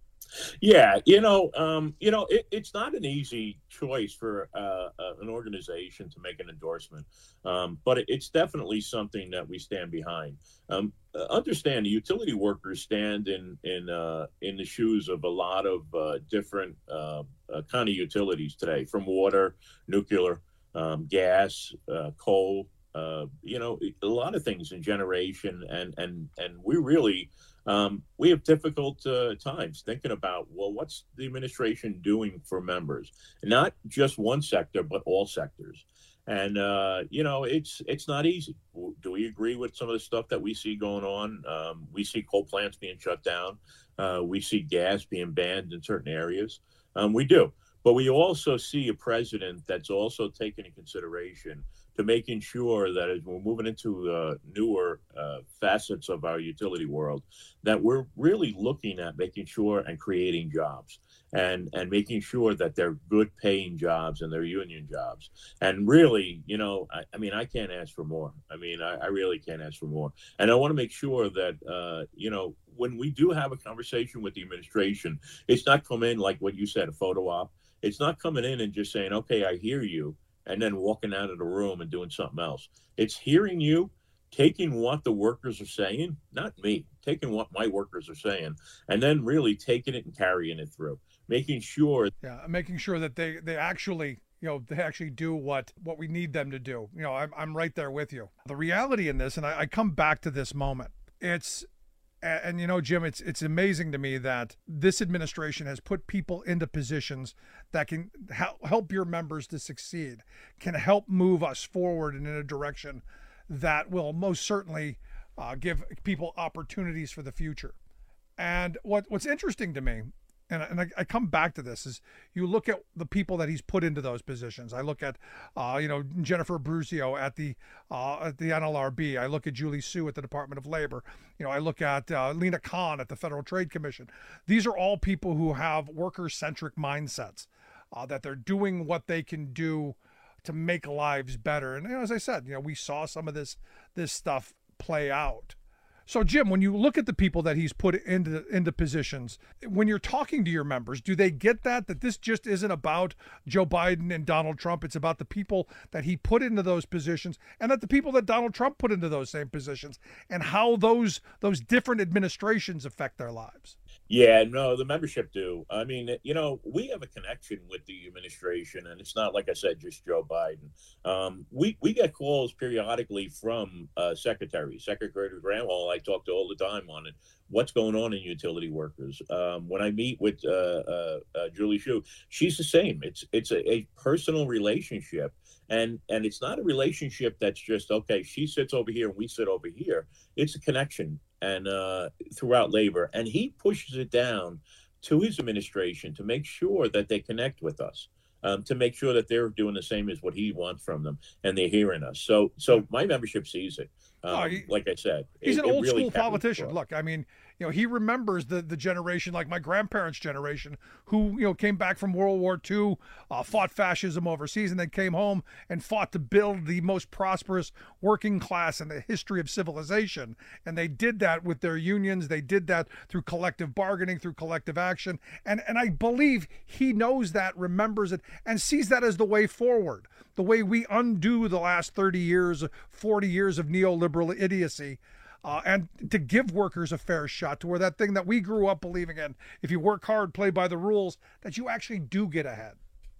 Yeah, you know, um, you know, it, it's not an easy choice for uh, uh, an organization to make an endorsement, um, but it, it's definitely something that we stand behind. Um, uh, understand, the utility workers stand in in uh, in the shoes of a lot of uh, different uh, uh, kind of utilities today, from water, nuclear, um, gas, uh, coal. Uh, you know, a lot of things in generation, and and and we really. Um, we have difficult uh, times thinking about, well, what's the administration doing for members? Not just one sector, but all sectors. And, uh, you know, it's it's not easy. Do we agree with some of the stuff that we see going on? Um, we see coal plants being shut down. Uh, we see gas being banned in certain areas. Um, we do. But we also see a president that's also taking into consideration to making sure that as we're moving into uh, newer uh, facets of our utility world, that we're really looking at making sure and creating jobs and, and making sure that they're good paying jobs and they're union jobs. And really, you know, I, I mean, I can't ask for more. I mean, I, I really can't ask for more. And I want to make sure that, uh, you know, when we do have a conversation with the administration, it's not come in like what you said, a photo op. It's not coming in and just saying, okay, I hear you, and then walking out of the room and doing something else. It's hearing you, taking what the workers are saying, not me, taking what my workers are saying, and then really taking it and carrying it through, making sure. Yeah, making sure that they, they actually, you know, they actually do what, what we need them to do. You know, I'm, I'm right there with you. The reality in this, and I, I come back to this moment, it's, and, and you know, Jim, it's it's amazing to me that this administration has put people into positions that can help help your members to succeed, can help move us forward and in a direction that will most certainly uh, give people opportunities for the future. And what what's interesting to me, and, and I, I come back to this, is you look at the people that he's put into those positions. I look at, uh, you know, Jennifer Abruzzo at the uh, at the N L R B. I look at Julie Su at the Department of Labor. You know, I look at uh, Lena Khan at the Federal Trade Commission. These are all people who have worker-centric mindsets, uh, that they're doing what they can do to make lives better. And you know, as I said, you know, we saw some of this this stuff play out. So, Jim, when you look at the people that he's put into into positions, when you're talking to your members, do they get that, that this just isn't about Joe Biden and Donald Trump? It's about the people that he put into those positions, and that the people that Donald Trump put into those same positions, and how those those different administrations affect their lives? Yeah, no, the membership do. I mean, you know, we have a connection with the administration, and it's not, like I said, just Joe Biden. Um, we, we get calls periodically from uh, secretaries. Secretary Granholm, I talk to all the time on it. What's going on in utility workers? Um, when I meet with uh, uh, uh, Julie Su, she's the same. It's it's a, a personal relationship. And and it's not a relationship that's just, okay, she sits over here and we sit over here. It's a connection and uh, throughout labor. And he pushes it down to his administration to make sure that they connect with us, um, to make sure that they're doing the same as what he wants from them and they're hearing us. So so my membership sees it. Um, oh, he, like I said, he's it, an old it really school politician. Look, I mean, you know, he remembers the the generation, like my grandparents' generation, who, you know, came back from World War Two, uh, fought fascism overseas, and then came home and fought to build the most prosperous working class in the history of civilization. And they did that with their unions. They did that through collective bargaining, through collective action. And and I believe he knows that, remembers it, and sees that as the way forward. The way we undo the last thirty years, forty years of neoliberal idiocy, uh, and to give workers a fair shot, to where that thing that we grew up believing in, if you work hard, play by the rules, that you actually do get ahead.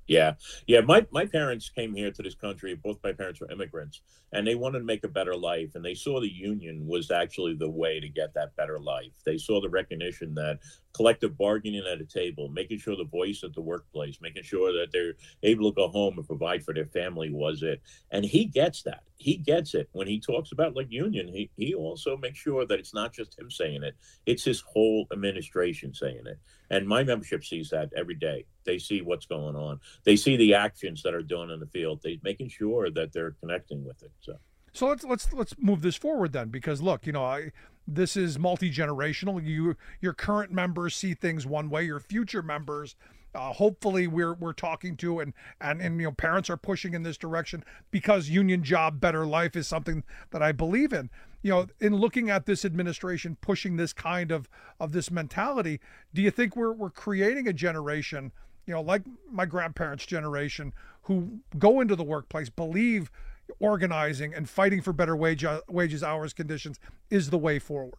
Yeah. Yeah. My, my parents came here to this country. Both my parents were immigrants, and they wanted to make a better life. And they saw the union was actually the way to get that better life. They saw the recognition that collective bargaining at a table, making sure the voice at the workplace, making sure that they're able to go home and provide for their family was it. And he gets that. He gets it. When he talks about like union, he, he also makes sure that it's not just him saying it. It's his whole administration saying it. And my membership sees that every day. They see what's going on. They see the actions that are done in the field. They're making sure that they're connecting with it. So, so let's let's let's move this forward then, because look, you know, I, this is multi-generational. You your current members see things one way. Your future members, uh, hopefully, we're we're talking to and and and you know, parents are pushing in this direction because union job, better life is something that I believe in. You know, in looking at this administration pushing this kind of of this mentality, do you think we're we're creating a generation, you know, like my grandparents' generation, who go into the workplace, believe organizing and fighting for better wage wages, hours, conditions is the way forward?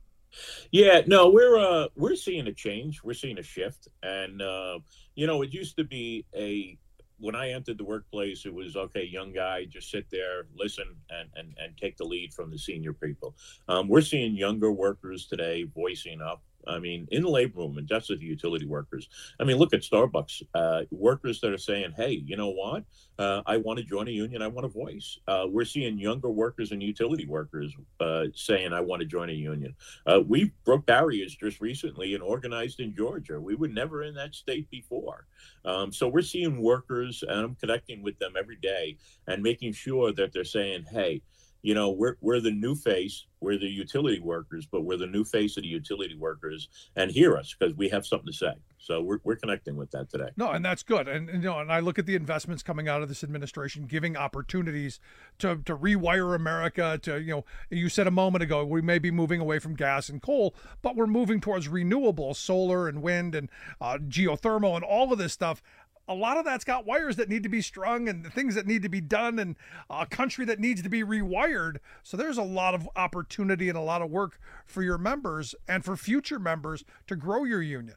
Yeah, no, we're uh, we're seeing a change. We're seeing a shift, and uh, you know, it used to be a. When I entered the workplace, it was, okay, young guy, just sit there, listen, and and, and take the lead from the senior people. Um, we're seeing younger workers today voicing up. I mean, in the labor movement, just as the utility workers. I mean, look at Starbucks. Uh, workers that are saying, hey, you know what? Uh, I want to join a union. I want a voice. Uh, we're seeing younger workers and utility workers uh, saying, I want to join a union. Uh, we broke barriers just recently and organized in Georgia. We were never in that state before. Um, so we're seeing workers, and I'm connecting with them every day and making sure that they're saying, hey, you know, we're we're the new face. We're the utility workers, but we're the new face of the utility workers, and hear us because we have something to say. So we're we're connecting with that today. No, and that's good. And, and you know, and I look at the investments coming out of this administration, giving opportunities to to rewire America. To, you know, you said a moment ago, we may be moving away from gas and coal, but we're moving towards renewable, solar and wind and uh, geothermal and all of this stuff. A lot of that's got wires that need to be strung and things that need to be done, and a country that needs to be rewired. So there's a lot of opportunity and a lot of work for your members and for future members to grow your union.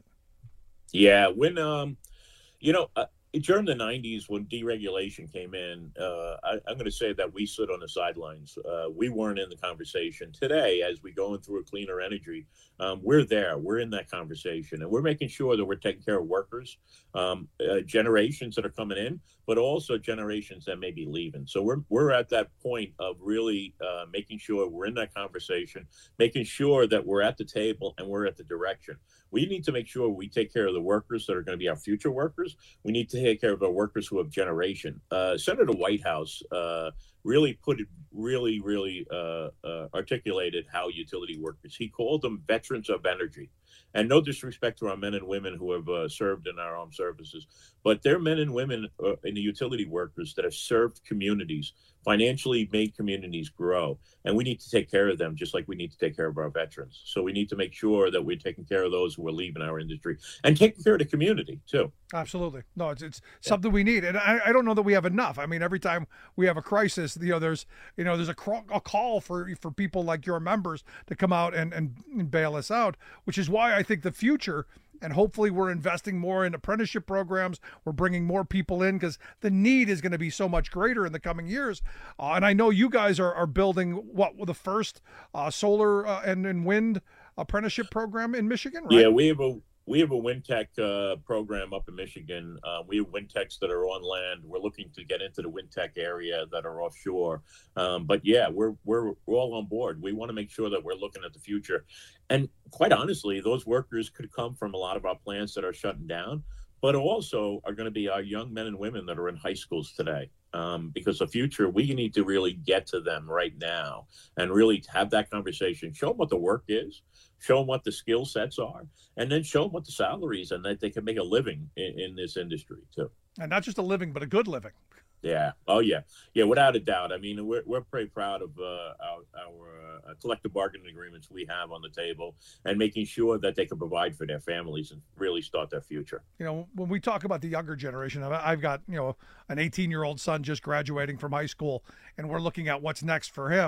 Yeah, when um, you know, uh, during the nineties when deregulation came in, uh, I, I'm going to say that we stood on the sidelines. Uh, we weren't in the conversation. Today, as we're going through a cleaner energy, um, we're there. We're in that conversation, and we're making sure that we're taking care of workers, um, uh, generations that are coming in, but also generations that may be leaving. So we're we're at that point of really uh, making sure we're in that conversation, making sure that we're at the table and we're at the direction. We need to make sure we take care of the workers that are going to be our future workers. We need to take care of our workers who have generation. Uh, Senator Whitehouse uh, really put it, really, really uh, uh, articulated how utility workers. He called them veterans of energy. And no disrespect to our men and women who have uh, served in our armed services, but they're men and women uh, in the utility workers that have served communities, financially made communities grow. And we need to take care of them just like we need to take care of our veterans. So we need to make sure that we're taking care of those who are leaving our industry and taking care of the community too. Absolutely. No, it's it's yeah. something we need. And I, I don't know that we have enough. I mean, every time we have a crisis, you know, there's, you know, there's a, cr- a call for, for people like your members to come out and, and, and bail us out, which is why I think the future, and hopefully we're investing more in apprenticeship programs. We're bringing more people in because the need is going to be so much greater in the coming years. Uh, and I know you guys are, are building what the first uh, solar uh, and, and wind apprenticeship program in Michigan, right? Yeah, we have a we have a wind tech uh, program up in Michigan. Uh, we have wind techs that are on land. We're looking to get into the wind tech area that are offshore. Um, but yeah, we're, we're we're all on board. We want to make sure that we're looking at the future. And quite honestly, those workers could come from a lot of our plants that are shutting down, but also are going to be our young men and women that are in high schools today. Um, because the future, we need to really get to them right now and really have that conversation, show them what the work is, show them what the skill sets are, and then show them what the salaries and that they can make a living in, in this industry too. And not just a living, but a good living. Yeah. Oh, yeah. Yeah, without a doubt. I mean, we're we're pretty proud of uh, our, our uh, collective bargaining agreements we have on the table and making sure that they can provide for their families and really start their future. You know, when we talk about the younger generation, I've got, you know, an eighteen-year-old son just graduating from high school, and we're looking at what's next for him.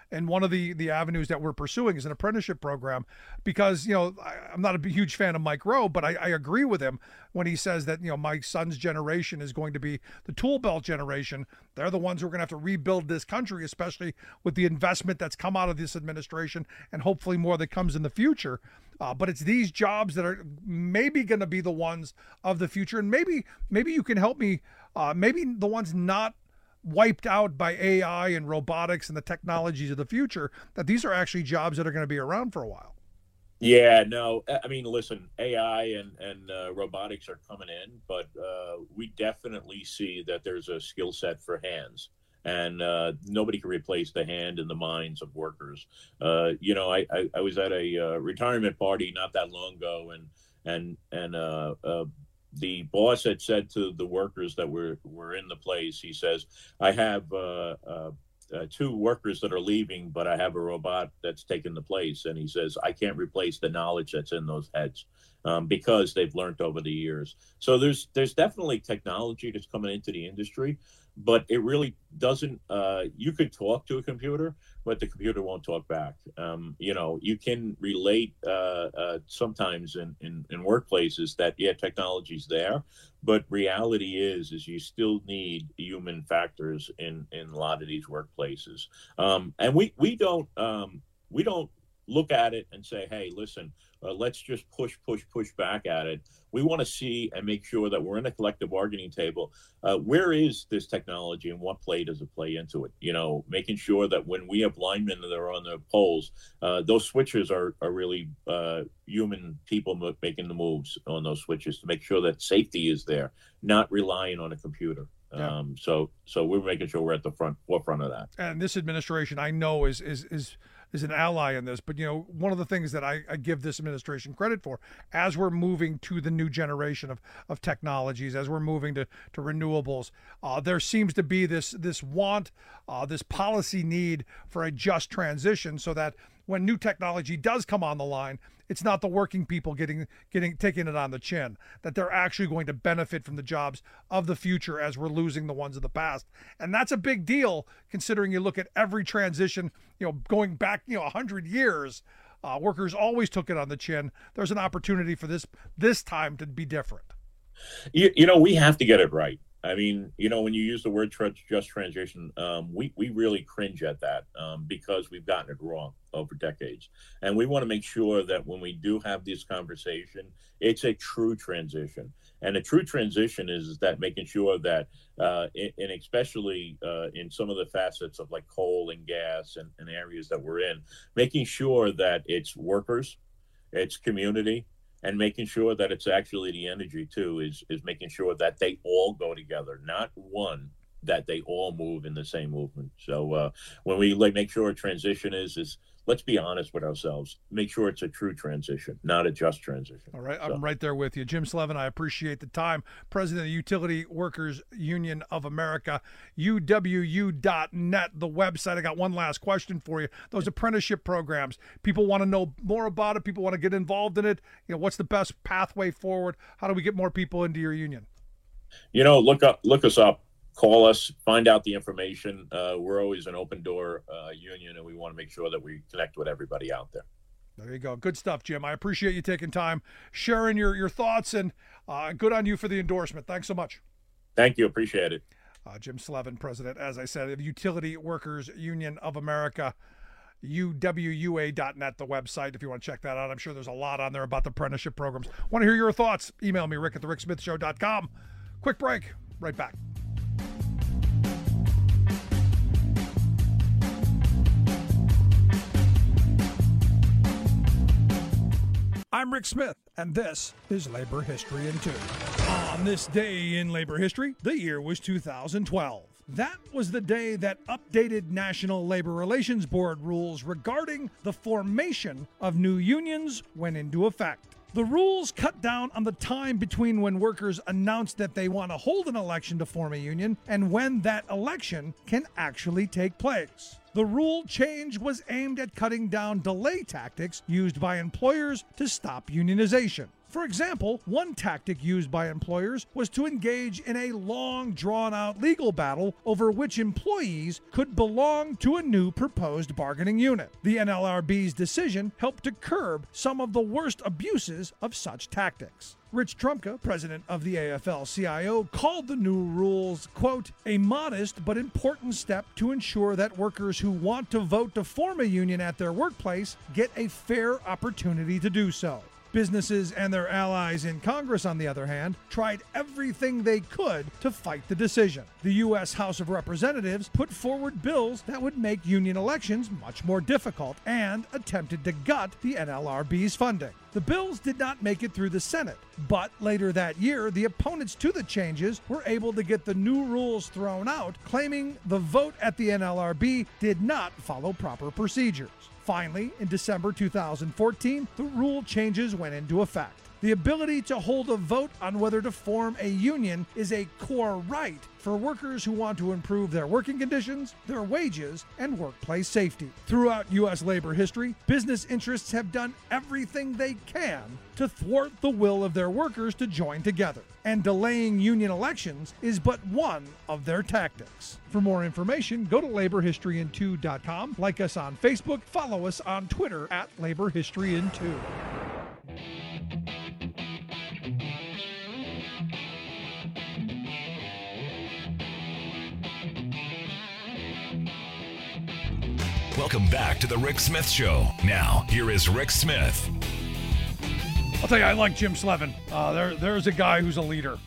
And one of the, the avenues that we're pursuing is an apprenticeship program because, you know, I, I'm not a huge fan of Mike Rowe, but I, I agree with him when he says that, you know, my son's generation is going to be the tool belt generation. They're the ones who are going to have to rebuild this country, especially with the investment that's come out of this administration and hopefully more that comes in the future. Uh, but it's these jobs that are maybe going to be the ones of the future. And maybe, maybe you can help me, uh, maybe the ones not wiped out by A I and robotics and the technologies of the future, that these are actually jobs that are going to be around for a while. Yeah, no, I mean, listen, A I and, and uh, robotics are coming in, but uh, we definitely see that there's a skill set for hands. And uh, nobody can replace the hand and the minds of workers. Uh, you know, I, I, I was at a uh, retirement party not that long ago, and and and uh, uh, the boss had said to the workers that were were in the place, he says, "I have uh, uh, uh, two workers that are leaving, but I have a robot that's taken the place." And he says, "I can't replace the knowledge that's in those heads." Um, because they've learned over the years. So there's there's definitely technology that's coming into the industry, but it really doesn't, uh, you could talk to a computer, but the computer won't talk back. Um, you know, you can relate uh, uh, sometimes in, in, in workplaces that, yeah, technology's there, but reality is, is you still need human factors in, in a lot of these workplaces. Um, and we, we don't, um, we don't look at it and say, hey, listen, Uh, let's just push, push, push back at it. We want to see and make sure that we're in a collective bargaining table. Uh, where is this technology and what play does it play into it? You know, making sure that when we have linemen that are on the poles, uh, those switchers are, are really uh, human people making the moves on those switches to make sure that safety is there, not relying on a computer. Yeah. Um, so, so we're making sure we're at the front forefront of that. And this administration, I know, is is is is an ally in this. But you know, one of the things that I, I give this administration credit for, as we're moving to the new generation of of technologies, as we're moving to to renewables, uh, there seems to be this this want, uh, this policy need for a just transition, so that when new technology does come on the line, it's not the working people getting getting taking it on the chin, that they're actually going to benefit from the jobs of the future as we're losing the ones of the past. And that's a big deal, considering you look at every transition, you know, going back, you know, one hundred years, uh, workers always took it on the chin. There's an opportunity for this this time to be different. You, you know, we have to get it right. I mean, you know, when you use the word just transition, um, we, we really cringe at that um, because we've gotten it wrong over decades. And we want to make sure that when we do have this conversation, it's a true transition. And a true transition is that making sure that, uh, and especially uh, in some of the facets of like coal and gas and, and areas that we're in, making sure that it's workers, it's community, and making sure that it's actually the energy too, is is making sure that they all go together, not one, that they all move in the same movement. So uh, when we like make sure a transition is, is let's be honest with ourselves, make sure it's a true transition, not a just transition. All right. So. I'm right there with you. Jim Slevin, I appreciate the time. President of the Utility Workers Union of America, U W U dot net, the website. I got one last question for you. Those apprenticeship programs, people want to know more about it. People want to get involved in it. You know, what's the best pathway forward? How do we get more people into your union? You know, look up, look us up. Call us, find out the information. Uh, we're always an open door uh, union, and we want to make sure that we connect with everybody out there. There you go. Good stuff, Jim. I appreciate you taking time, sharing your, your thoughts, and uh, good on you for the endorsement. Thanks so much. Thank you. Appreciate it. Uh, Jim Slevin, president, as I said, of Utility Workers Union of America, U W U A dot net, the website, if you want to check that out. I'm sure there's a lot on there about the apprenticeship programs. Want to hear your thoughts? Email me, rick at the rick smith show dot com. Quick break. Right back. I'm Rick Smith, and this is Labor History in Two. On this day in labor history, the year was two thousand twelve. That was the day that updated National Labor Relations Board rules regarding the formation of new unions went into effect. The rules cut down on the time between when workers announce that they want to hold an election to form a union and when that election can actually take place. The rule change was aimed at cutting down delay tactics used by employers to stop unionization. For example, one tactic used by employers was to engage in a long, drawn-out legal battle over which employees could belong to a new proposed bargaining unit. The N L R B's decision helped to curb some of the worst abuses of such tactics. Rich Trumka, president of the A F L C I O, called the new rules, quote, a modest but important step to ensure that workers who want to vote to form a union at their workplace get a fair opportunity to do so. Businesses and their allies in Congress, on the other hand, tried everything they could to fight the decision. The U S House of Representatives put forward bills that would make union elections much more difficult and attempted to gut the N L R B's funding. The bills did not make it through the Senate, but later that year, the opponents to the changes were able to get the new rules thrown out, claiming the vote at the N L R B did not follow proper procedures. Finally, in December two thousand fourteen, the rule changes went into effect. The ability to hold a vote on whether to form a union is a core right for workers who want to improve their working conditions, their wages, and workplace safety. Throughout U S labor history, business interests have done everything they can to thwart the will of their workers to join together, and delaying union elections is but one of their tactics. For more information, go to labor history in two dot com, like us on Facebook, follow us on Twitter at labor history in two. Welcome back to the Rick Smith Show. Now, here is Rick Smith. I'll tell you, I like Jim Slevin. Uh, there, there's a guy who's a leader.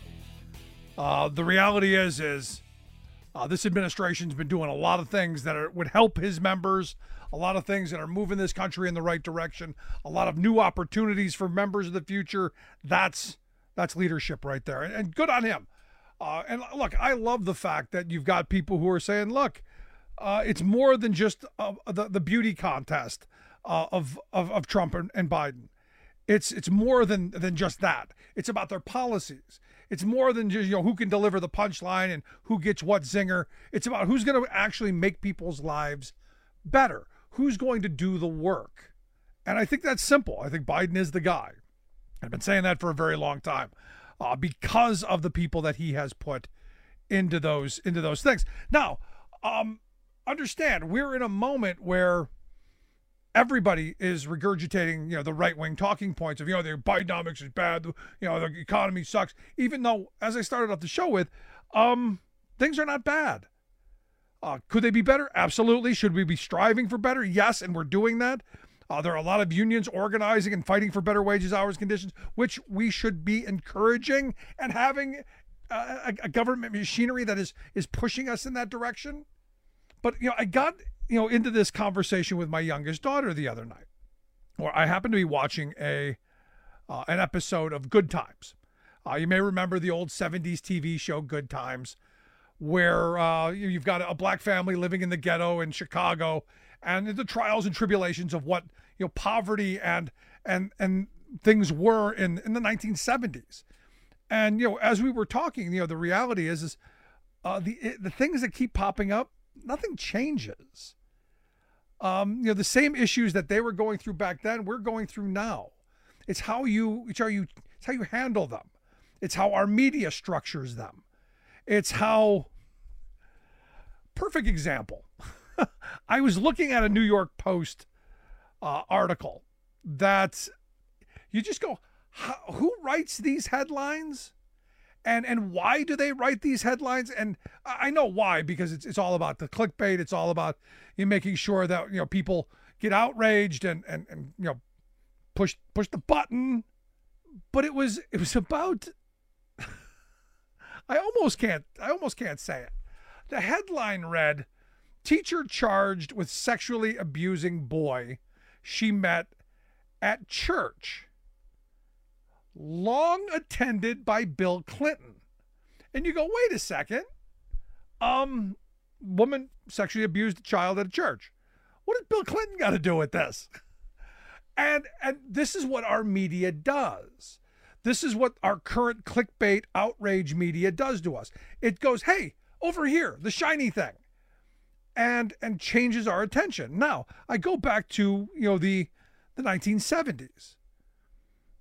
Uh, the reality is, is uh, this administration's been doing a lot of things that are, would help his members, a lot of things that are moving this country in the right direction, a lot of new opportunities for members of the future. That's that's leadership right there, and, and good on him. Uh, and look, I love the fact that you've got people who are saying, look, Uh, it's more than just uh, the the beauty contest uh, of, of of Trump and, and Biden. It's it's more than than just that. It's about their policies. It's more than just, you know, who can deliver the punchline and who gets what zinger. It's about who's going to actually make people's lives better. Who's going to do the work? And I think that's simple. I think Biden is the guy. I've been saying that for a very long time uh, because of the people that he has put into those into those things. Now, um. Understand, we're in a moment where everybody is regurgitating, you know, the right-wing talking points of, you know, the Bidenomics is bad, you know, the economy sucks, even though, as I started off the show with, um, things are not bad. Uh, could they be better? Absolutely. Should we be striving for better? Yes, and we're doing that. Uh, there are a lot of unions organizing and fighting for better wages, hours, conditions, which we should be encouraging and having a, a government machinery that is is pushing us in that direction. But, you know, I got, you know, into this conversation with my youngest daughter the other night, where I happened to be watching a uh, an episode of Good Times. Uh, you may remember the old seventies T V show Good Times, where uh, you've got a black family living in the ghetto in Chicago, and the trials and tribulations of what, you know, poverty and and and things were in, in the nineteen seventies. And, you know, as we were talking, you know, the reality is, is uh, the the things that keep popping up, nothing changes. Um, you know, the same issues that they were going through back then, we're going through now. It's how you, it's how you, it's how you handle them. It's how our media structures them. It's how, perfect example. I was looking at a New York Post uh, article that you just go, who writes these headlines? And and why do they write these headlines? And I know why, because it's it's all about the clickbait. It's all about you making sure that, you know, people get outraged and and, and you know, push push the button. But it was it was about I almost can't I almost can't say it. The headline read, "Teacher charged with sexually abusing boy she met at church. Long attended by Bill Clinton." And you go, wait a second. Um, woman sexually abused a child at a church. What does Bill Clinton got to do with this? And and this is what our media does. This is what our current clickbait outrage media does to us. It goes, hey, over here, the shiny thing, and and changes our attention. Now, I go back to, you know, the the nineteen seventies.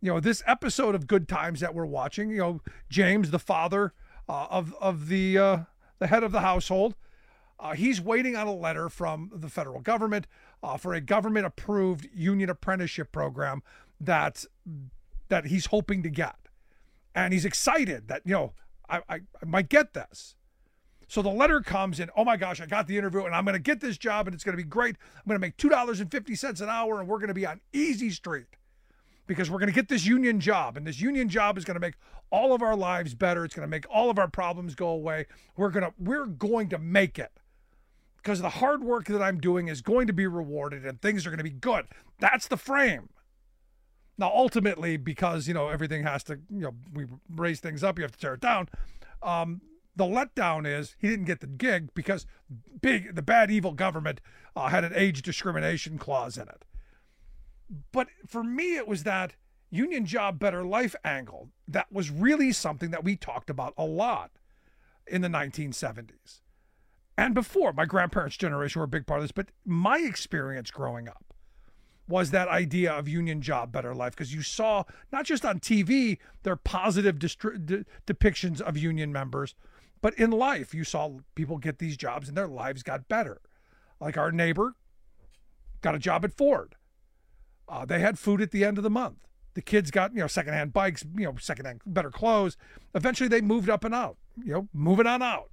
you know, this episode of Good Times that we're watching, you know, James, the father uh, of of the uh, the head of the household, uh, he's waiting on a letter from the federal government uh, for a government-approved union apprenticeship program that that he's hoping to get, and he's excited that, you know, I, I, I might get this. So the letter comes in, oh my gosh, I got the interview and I'm going to get this job and it's going to be great. I'm going to make two dollars and fifty cents an hour and we're going to be on Easy Street because we're going to get this union job. And this union job is going to make all of our lives better. It's going to make all of our problems go away. We're going to, we're going to make it because the hard work that I'm doing is going to be rewarded and things are going to be good. That's the frame. Now, ultimately, because, you know, everything has to, you know, we raise things up, you have to tear it down. Um, The letdown is he didn't get the gig because big the bad, evil government uh, had an age discrimination clause in it. But for me, it was that union job, better life angle that was really something that we talked about a lot in the nineteen seventies. And before, my grandparents' generation were a big part of this, but my experience growing up was that idea of union job, better life, because you saw, not just on T V, their positive distri- de- depictions of union members, but in life, you saw people get these jobs and their lives got better. Like our neighbor got a job at Ford. Uh, they had food at the end of the month. The kids got, you know, secondhand bikes, you know, secondhand better clothes. Eventually they moved up and out, you know, moving on out.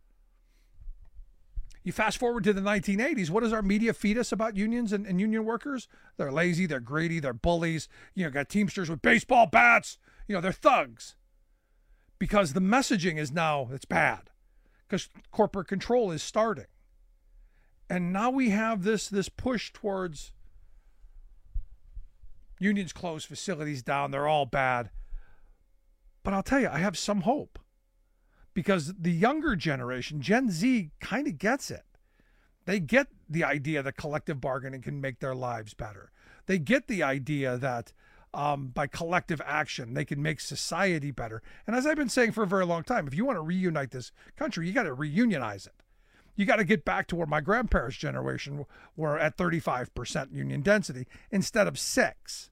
You fast forward to the nineteen eighties, what does our media feed us about unions and, and union workers? They're lazy, they're greedy, they're bullies. You know, got Teamsters with baseball bats. You know, they're thugs. Because the messaging is now, it's bad. Because corporate control is starting. And now we have this, this push towards unions close, facilities down, they're all bad. But I'll tell you, I have some hope. Because the younger generation, Gen Z, kind of gets it. They get the idea that collective bargaining can make their lives better. They get the idea that um, by collective action, they can make society better. And as I've been saying for a very long time, if you want to reunite this country, you got to reunionize it. You got to get back to where my grandparents' generation were at thirty-five percent union density instead of six.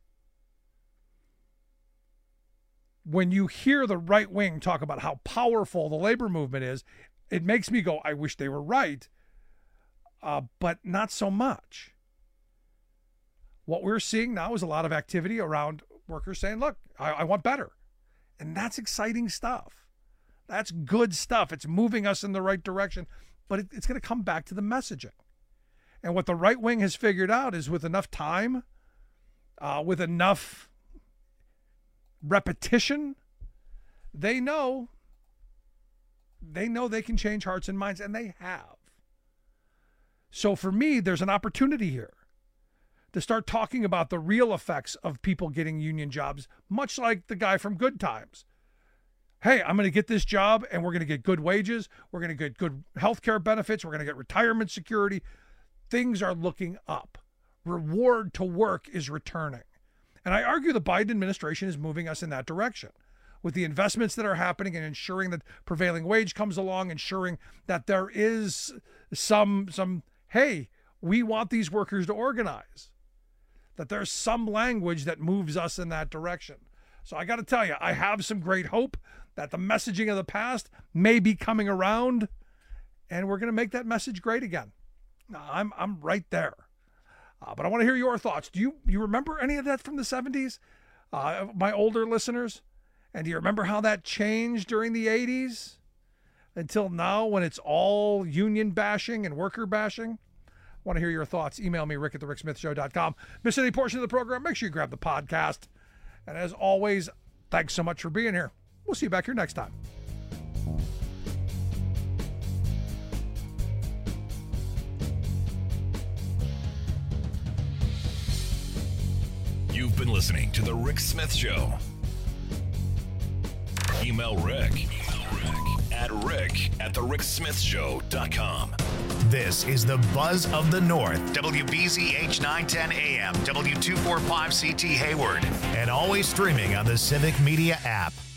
When you hear the right wing talk about how powerful the labor movement is, it makes me go, I wish they were right, uh, but not so much. What we're seeing now is a lot of activity around workers saying, look, I, I want better. And that's exciting stuff. That's good stuff. It's moving us in the right direction, but it, it's going to come back to the messaging. And what the right wing has figured out is with enough time, uh, with enough repetition, they know they know they can change hearts and minds, and they have. So for me, there's an opportunity here to start talking about the real effects of people getting union jobs, much like the guy from Good Times. Hey, I'm going to get this job and we're going to get good wages, we're going to get good health care benefits, we're going to get retirement security. Things are looking up. Reward to work is returning. And I argue the Biden administration is moving us in that direction with the investments that are happening and ensuring that prevailing wage comes along, ensuring that there is some, some hey, we want these workers to organize, that there's some language that moves us in that direction. So I got to tell you, I have some great hope that the messaging of the past may be coming around and we're going to make that message great again. I'm, I'm right there. Uh, but I want to hear your thoughts. Do you you remember any of that from the seventies? Uh, my older listeners? And do you remember how that changed during the eighties? Until now when it's all union bashing and worker bashing? I want to hear your thoughts. Email me, rick at the rick smith show dot com. Miss any portion of the program, make sure you grab the podcast. And as always, thanks so much for being here. We'll see you back here next time. You've been listening to The Rick Smith Show. Email Rick, Email Rick at rick at the rick smith show dot com. This is the Buzz of the North, W B Z H nine ten A M, W two forty-five C T Hayward, and always streaming on the Civic Media app.